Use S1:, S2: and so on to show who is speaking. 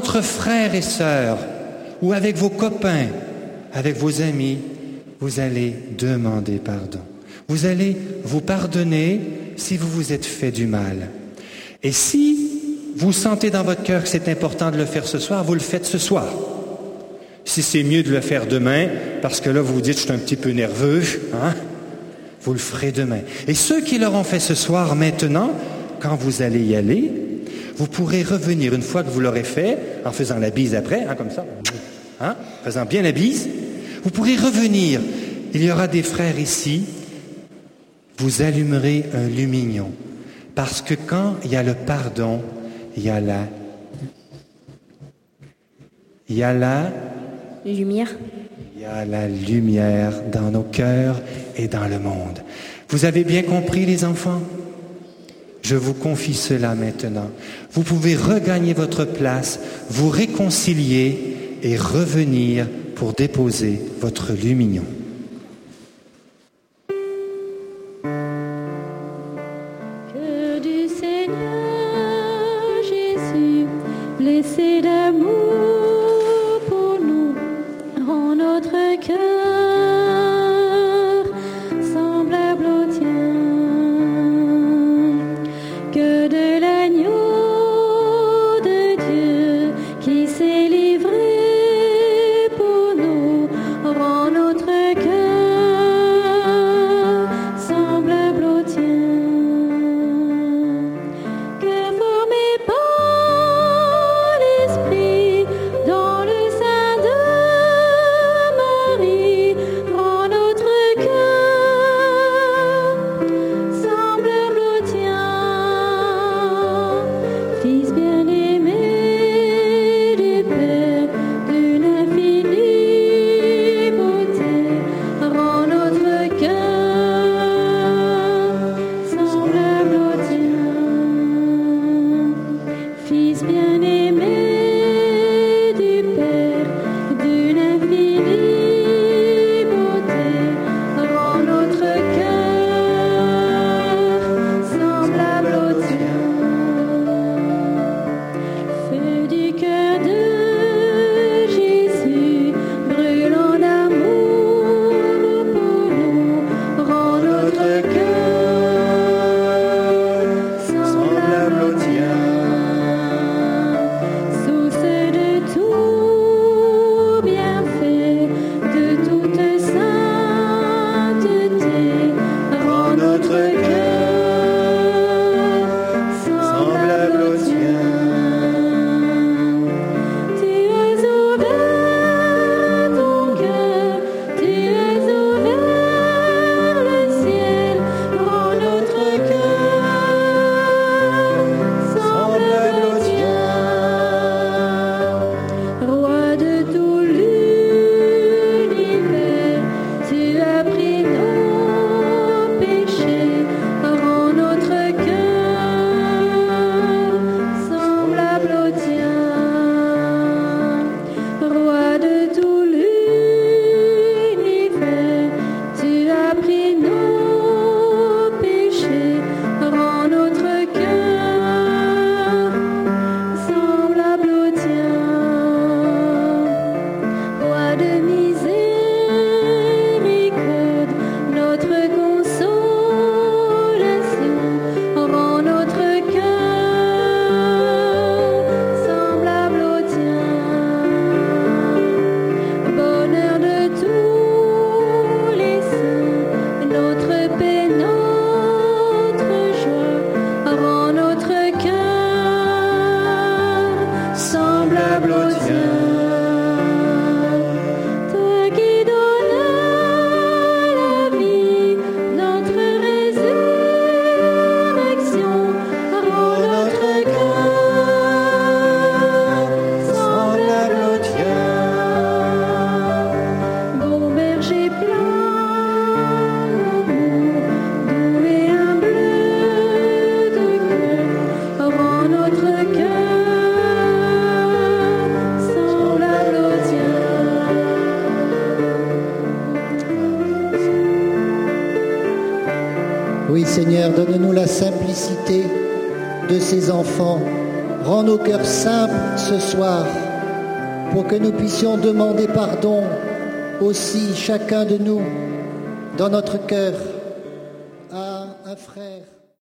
S1: votre frère et sœur, ou avec vos copains, avec vos amis, vous allez demander pardon. Vous allez vous pardonner si vous vous êtes fait du mal. Et si vous sentez dans votre cœur que c'est important de le faire ce soir, vous le faites ce soir. Si c'est mieux de le faire demain, parce que là, vous vous dites, je suis un petit peu nerveux, hein? Vous le ferez demain. Et ceux qui l'auront fait ce soir, maintenant, quand vous allez y aller, vous pourrez revenir une fois que vous l'aurez fait, en faisant la bise après, hein, comme ça, hein, faisant bien la bise, vous pourrez revenir. Il y aura des frères ici, vous allumerez un lumignon. Parce que quand il y a le pardon, il y a la
S2: lumière.
S1: Il y a la lumière dans nos cœurs et dans le monde. Vous avez bien compris, les enfants? Je vous confie cela maintenant. Vous pouvez regagner votre place, vous réconcilier et revenir pour déposer votre lumignon.
S3: Que du Seigneur Jésus, blessé d'amour pour nous, rend notre cœur semblable au tien. Que de l'agneau de Dieu qui s'est livré pour nous, rend notre cœur semblable au tien. Que formé par l'Esprit dans le sein de Marie, rend notre cœur semblable au tien. Fils bien-aimé du Père, d'une infinie beauté, rend notre cœur semblable au tien. Fils bien-aimé du Père, d'une infinie beauté, rend notre cœur semblable au tien. Feu du cœur de Jésus, brûlant d'amour pour nous, rend notre cœur semblable au tien. Source de tout bienfait, de toute sainteté, rend notre cœur semblable au tien. Tu as ouvert ton cœur, tu as ouvert le ciel, rend notre cœur semblable au tien. Roi de tout l'univers, tu as pris nos péchés, rend notre cœur semblable au tien. Roi de tout l'univers, tu as pris nos péchés, rend notre cœur semblable au tien. Roi de miséricorde, notre consolation, rend notre cœur semblable au tien. Bonheur de tous les saints, notre paix, notre joie, rend notre cœur semblable au tien. Toi qui donnes la vie, notre résurrection, rend notre cœur semblable au tien. Bon berger plein d'amour, doux et humble de cœur, rend notre cœur semblable au tien.
S4: Oui, Seigneur, donne-nous la simplicité de ces enfants
S2: rends nos cœurs simples ce soir pour que nous puissions demander pardon aussi chacun de nous dans notre cœur à un frère.